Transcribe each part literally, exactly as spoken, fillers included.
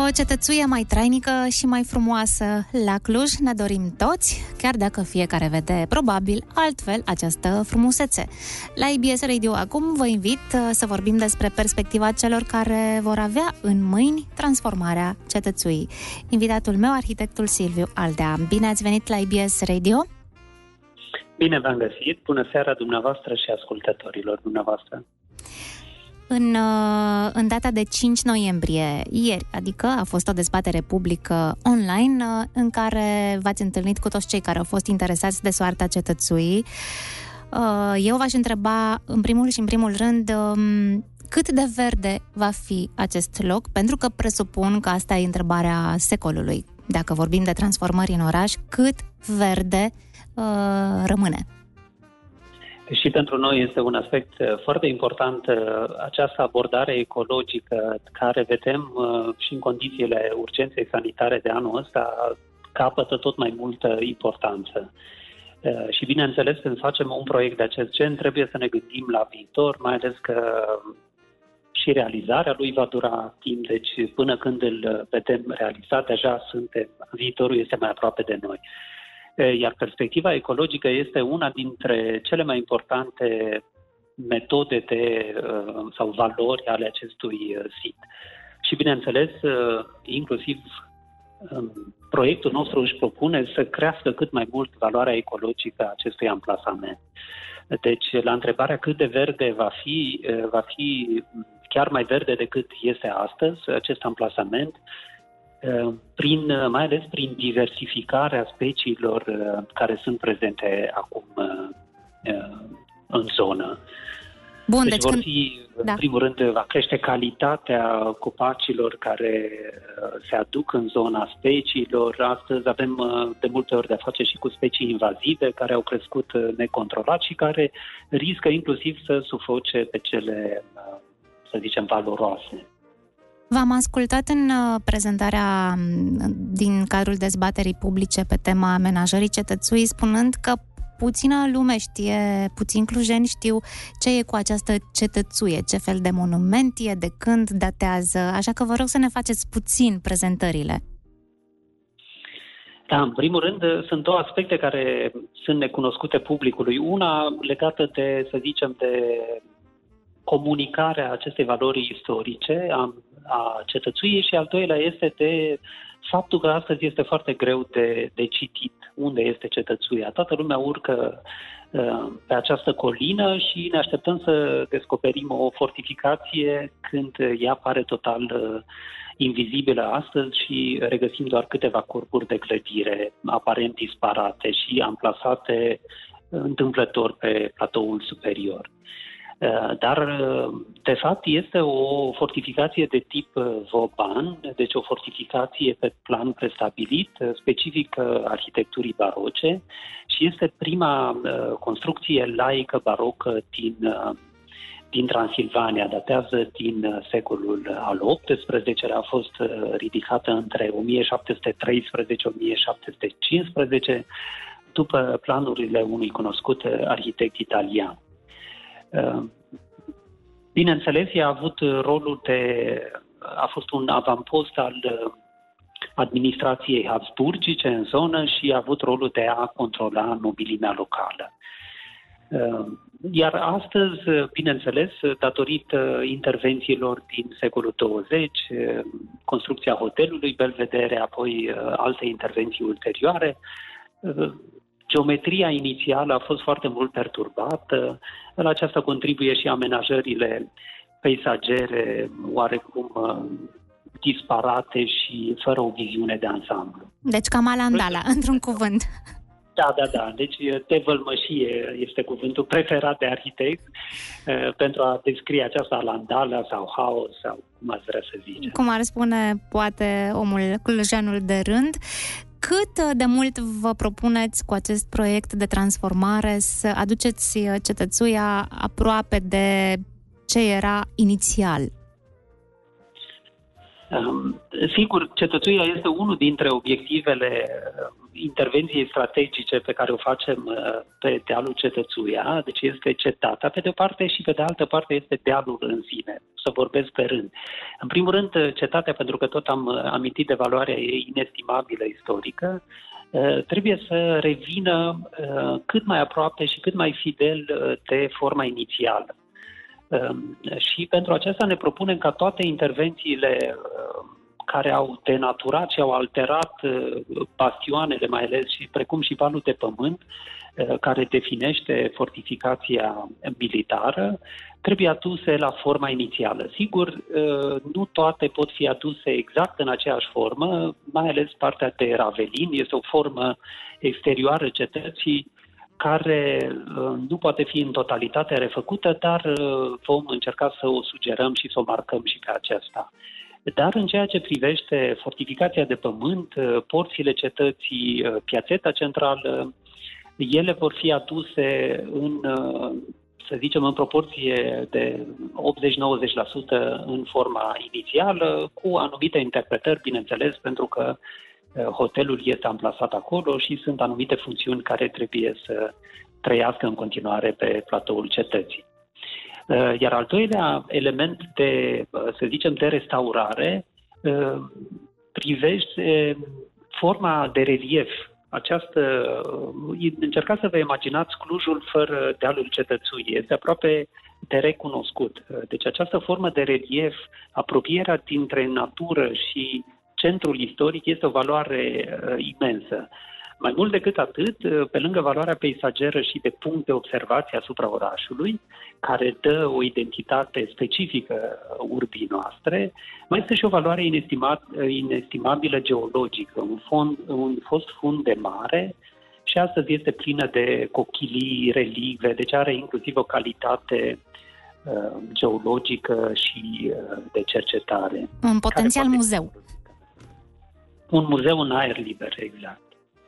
O cetățuie mai trainică și mai frumoasă la Cluj ne dorim toți, chiar dacă fiecare vede probabil altfel această frumusețe. La I B S Radio acum vă invit să vorbim despre perspectiva celor care vor avea în mâini transformarea cetățuii. Invitatul meu, arhitectul Silviu Aldea. Bine ați venit la I B S Radio! Bine v-am găsit! Bună seara dumneavoastră și ascultătorilor dumneavoastră! În, în data de cinci noiembrie, ieri, adică a fost o dezbatere publică online în care v-ați întâlnit cu toți cei care au fost interesați de soarta cetățuii. Eu v-aș întreba, în primul și în primul rând, cât de verde va fi acest loc? Pentru că presupun că asta e întrebarea secolului. Dacă vorbim de transformări în oraș, cât verde uh, rămâne? Și pentru noi este un aspect foarte important această abordare ecologică care vedem și în condițiile urgenței sanitare de anul ăsta capătă tot mai multă importanță. Și bineînțeles, când facem un proiect de acest gen, trebuie să ne gândim la viitor, mai ales că și realizarea lui va dura timp, deci până când îl vedem realizat, deja suntem, viitorul este mai aproape de noi. Iar perspectiva ecologică este una dintre cele mai importante metode de, sau valori ale acestui sit. Și, bineînțeles, inclusiv proiectul nostru își propune să crească cât mai mult valoarea ecologică a acestui amplasament. Deci, la întrebarea cât de verde va fi, va fi chiar mai verde decât este astăzi acest amplasament, prin, mai ales prin diversificarea speciilor care sunt prezente acum în zonă. Bun, deci, deci vor când... fi, da. în primul rând, va crește calitatea copacilor care se aduc în zona speciilor. Astăzi avem de multe ori de-a face și cu specii invazive care au crescut necontrolat și care riscă inclusiv să sufoce pe cele, să zicem, valoroase. V-am ascultat în prezentarea din cadrul dezbaterii publice pe tema amenajării cetățuii, spunând că puțină lume știe, puțin clujeni știu ce e cu această cetățuie, ce fel de monument e, de când datează, așa că vă rog să ne faceți puțin prezentările. Da, în primul rând, sunt două aspecte care sunt necunoscute publicului. Una legată de, să zicem, de comunicarea acestei valori istorice a, a cetățuiei și al doilea este de faptul că astăzi este foarte greu de, de citit unde este cetățuia. Toată lumea urcă uh, pe această colină și ne așteptăm să descoperim o fortificație când ea pare total uh, invizibilă astăzi și regăsim doar câteva corpuri de clădire aparent disparate și amplasate întâmplător pe platoul superior. Dar, de fapt, este o fortificație de tip Vauban, deci o fortificație pe plan prestabilit, specific arhitecturii baroce și este prima construcție laică barocă din, din Transilvania. Datează din secolul al optsprezecelea, a fost ridicată între o mie șapte sute treisprezece - o mie șapte sute cincisprezece, după planurile unui cunoscut arhitect italian. Bineînțeles, ea a avut rolul de, a fost un avampost al administrației habsburgice în zonă și a avut rolul de a controla nobilimea locală. Iar astăzi, bineînțeles, datorită intervențiilor din secolul douăzeci, construcția hotelului Belvedere, apoi alte intervenții ulterioare, geometria inițială a fost foarte mult perturbată. La aceasta contribuie și amenajările peisagere oarecum disparate și fără o viziune de ansamblu. Deci cam alandala, într-un cuvânt. Da, da, da. Deci tevălmășie este cuvântul preferat de arhitect pentru a descrie această alandală sau haos sau cum ați vrea să zice. Cum ar spune poate omul clujanul de rând. Cât de mult vă propuneți cu acest proiect de transformare să aduceți cetățuia aproape de ce era inițial? Sigur, Cetățuia este unul dintre obiectivele intervenției strategice pe care o facem pe dealul Cetățuia, deci este cetatea pe de o parte și pe de altă parte este dealul în sine. Să vorbesc pe rând. În primul rând, cetatea, pentru că tot am amintit de valoarea ei inestimabilă istorică, trebuie să revină cât mai aproape și cât mai fidel de forma inițială. Și pentru aceasta ne propunem ca toate intervențiile care au denaturat și au alterat bastionele, mai ales, și precum și valul de pământ, care definește fortificația militară, trebuie aduse la forma inițială. Sigur, nu toate pot fi aduse exact în aceeași formă, mai ales partea de Ravelin, este o formă exterioară cetății, care nu poate fi în totalitate refăcută, dar vom încerca să o sugerăm și să o marcăm și pe aceasta. Dar în ceea ce privește fortificația de pământ, porțile cetății, piațeta centrală, ele vor fi aduse în, să zicem, în proporție de optzeci-nouăzeci la sută în forma inițială, cu anumite interpretări, bineînțeles, pentru că hotelul este amplasat acolo și sunt anumite funcțiuni care trebuie să trăiască în continuare pe platoul cetății. Iar al doilea element de, să zicem, de restaurare privește forma de relief. Această, încercați să vă imaginați Clujul fără dealul Cetățuiei. Este aproape de recunoscut. Deci această formă de relief, apropierea dintre natură și centrul istoric, este o valoare uh, imensă. Mai mult decât atât, pe lângă valoarea peisageră și de punct de observație asupra orașului, care dă o identitate specifică urbii noastre, mai este și o valoare inestimabilă geologică, un, fond, un fost fund de mare și astăzi este plină de cochilii, relive, deci are inclusiv o calitate uh, geologică și uh, de cercetare. Un potențial muzeu. Un muzeu în aer liber, exact.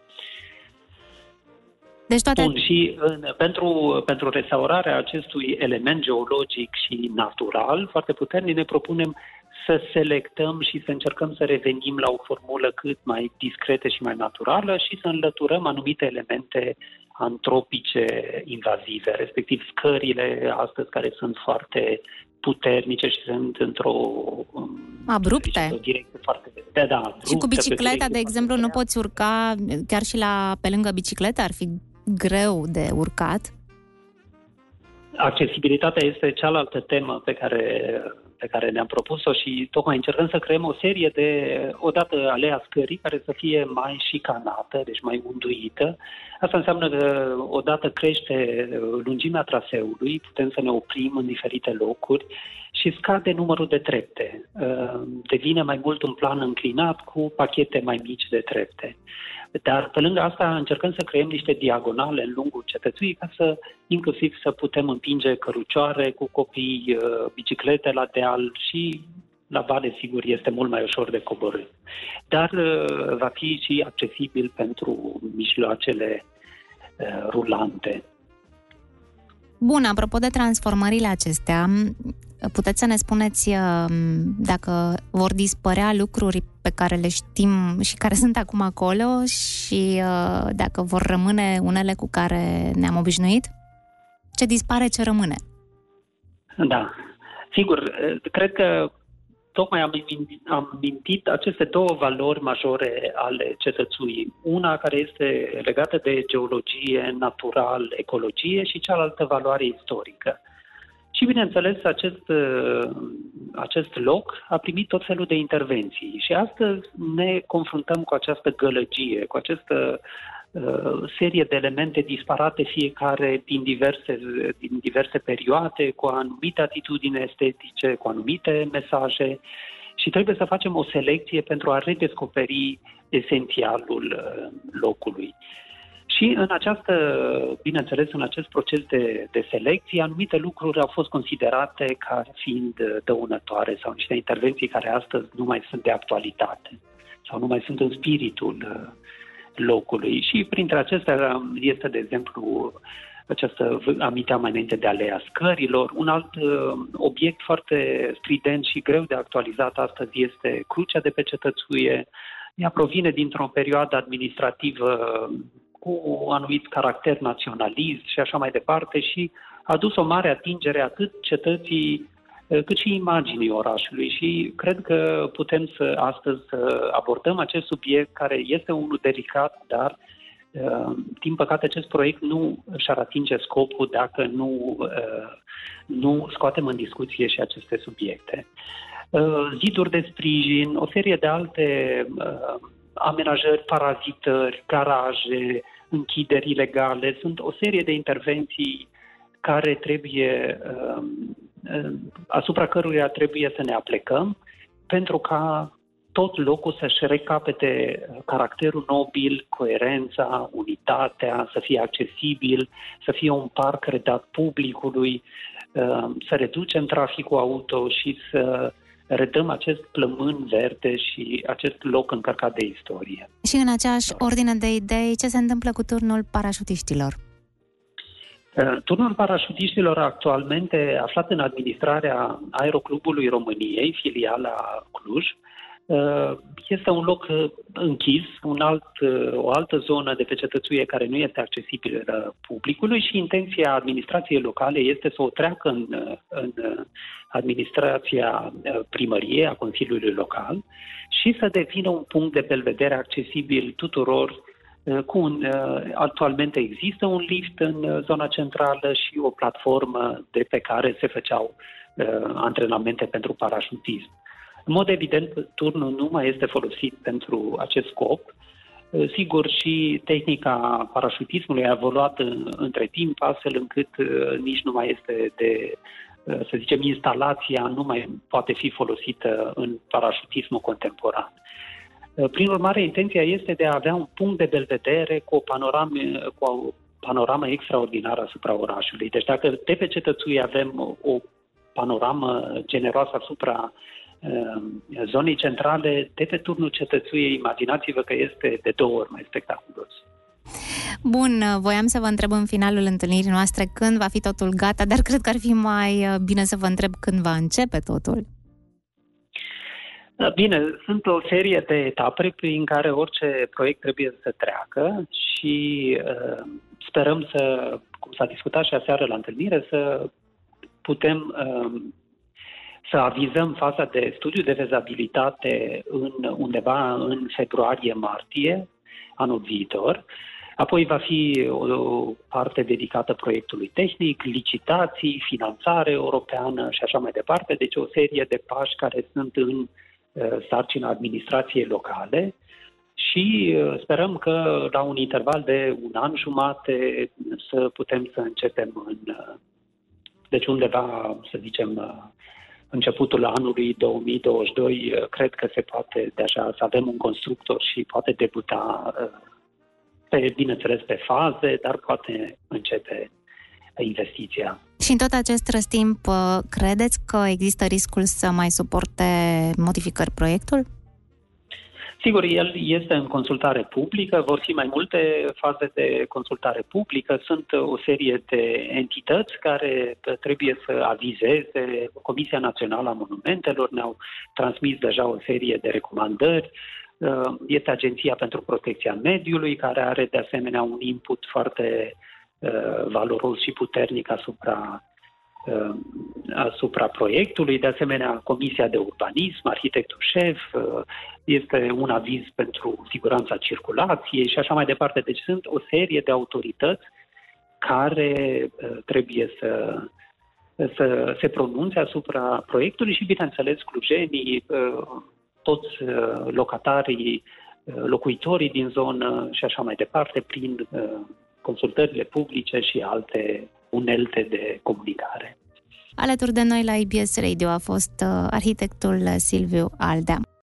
Deci toate... Bun, și în, pentru, pentru restaurarea acestui element geologic și natural foarte puternic ne propunem să selectăm și să încercăm să revenim la o formulă cât mai discretă și mai naturală și să înlăturăm anumite elemente antropice invazive, respectiv scările astăzi care sunt foarte puternice și sunt într-o abrupte. O direcție foarte da, da, abrupte, și cu bicicleta, de exemplu, nu poți urca chiar și la pe lângă bicicletă, ar fi greu de urcat. Accesibilitatea este cealaltă temă pe care, pe care ne-am propus-o și tocmai încercăm să creăm o serie de, odată alea scării, care să fie mai șicanată, deci mai unduită. Asta înseamnă că odată crește lungimea traseului, putem să ne oprim în diferite locuri și scade numărul de trepte. Devine mai mult un plan înclinat cu pachete mai mici de trepte. Dar pe lângă asta încercăm să creăm niște diagonale în lungul cetățuii ca să inclusiv să putem împinge cărucioare cu copii, biciclete la deal și la vale, sigur, este mult mai ușor de coborât. Dar va fi și accesibil pentru mijloacele rulante. Bun, apropo de transformările acestea, puteți să ne spuneți dacă vor dispărea lucruri pe care le știm și care sunt acum acolo și dacă vor rămâne unele cu care ne-am obișnuit? Ce dispare, ce rămâne? Da, sigur, cred că tocmai am amintit aceste două valori majore ale cetățuii. Una care este legată de geologie, natural, ecologie și cealaltă valoare istorică. Și, bineînțeles, acest, acest loc a primit tot felul de intervenții. Și astăzi ne confruntăm cu această gălăgie, cu această uh, serie de elemente disparate, fiecare din diverse, din diverse perioade, cu anumite atitudini estetice, cu anumite mesaje. Și trebuie să facem o selecție pentru a redescoperi esențialul uh, locului. Și în această, bineînțeles, în acest proces de, de selecție, anumite lucruri au fost considerate ca fiind dăunătoare sau niște intervenții care astăzi nu mai sunt de actualitate sau nu mai sunt în spiritul locului. Și printre acestea este, de exemplu, această, aminteam mai înainte de Aleea Scărilor. Un alt uh, obiect foarte strident și greu de actualizat astăzi este Crucea de pe Cetățuie. Ea provine dintr-o perioadă administrativă cu un anumit caracter naționalist și așa mai departe și a adus o mare atingere atât cetății cât și imaginii orașului și cred că putem să astăzi să abordăm acest subiect care este unul delicat, dar din păcate acest proiect nu și-ar atinge scopul dacă nu, nu scoatem în discuție și aceste subiecte. Ziduri de sprijin, o serie de alte amenajări, parazitări, garaje, închideri ilegale, sunt o serie de intervenții care trebuie, asupra căruia trebuie să ne aplecăm pentru ca tot locul să-și recapete caracterul nobil, coerența, unitatea, să fie accesibil, să fie un parc redat publicului, să reducem traficul auto și să redăm acest plămân verde și acest loc încărcat de istorie. Și în aceeași ordine de idei, ce se întâmplă cu turnul parașutiștilor? Turnul parașutiștilor actualmente aflat în administrarea Aeroclubului României, filiala Cluj, este un loc închis, un alt, o altă zonă de pe Cetățuie care nu este accesibilă publicului și intenția administrației locale este să o treacă în, în administrația primăriei, a Consiliului Local și să devină un punct de belvedere accesibil tuturor. Cu un, actualmente există un lift în zona centrală și o platformă de pe care se făceau uh, antrenamente pentru parașutism. În mod evident, turnul nu mai este folosit pentru acest scop. Uh, sigur, și tehnica parașutismului a evoluat în, între timp, astfel încât uh, nici nu mai este de, uh, să zicem, instalația nu mai poate fi folosită în parașutismul contemporan. Prin urmare, intenția este de a avea un punct de belvedere cu o panoramă, cu o panoramă extraordinară asupra orașului. Deci dacă de pe Cetățuie avem o panoramă generoasă asupra uh, zonei centrale, de pe turnul Cetățuiei, imaginați-vă că este de două ori mai spectaculos. Bun, voiam să vă întreb în finalul întâlnirii noastre când va fi totul gata, dar cred că ar fi mai bine să vă întreb când va începe totul. Bine, sunt o serie de etape prin care orice proiect trebuie să treacă și uh, sperăm să, cum s-a discutat și aseară la întâlnire, să putem uh, să avizăm faza de studiu de fezabilitate în, undeva în februarie-martie anul viitor. Apoi va fi o parte dedicată proiectului tehnic, licitații, finanțare europeană și așa mai departe. Deci o serie de pași care sunt în sarcina administrației locale și sperăm că la un interval de un an jumate să putem să începem în, deci undeva, să zicem, începutul anului două mii douăzeci și doi, cred că se poate deja să avem un constructor și poate debuta, pe, bineînțeles, pe faze, dar poate începe investiția. Și în tot acest răstimp, credeți că există riscul să mai suporte modificări proiectul? Sigur, el este în consultare publică, vor fi mai multe faze de consultare publică, sunt o serie de entități care trebuie să avizeze. Comisia Națională a Monumentelor ne-au transmis deja o serie de recomandări. Este Agenția pentru Protecția Mediului, care are de asemenea un input foarte valoros și puternic asupra, asupra proiectului. De asemenea, Comisia de Urbanism, arhitectul șef, este un aviz pentru siguranța circulației și așa mai departe. Deci sunt o serie de autorități care trebuie să, să se pronunțe asupra proiectului și, bineînțeles, clujenii, toți locatarii, locuitorii din zonă și așa mai departe, prin consultările publice și alte unelte de comunicare. Alături de noi la I B S Radio a fost arhitectul Silviu Aldea.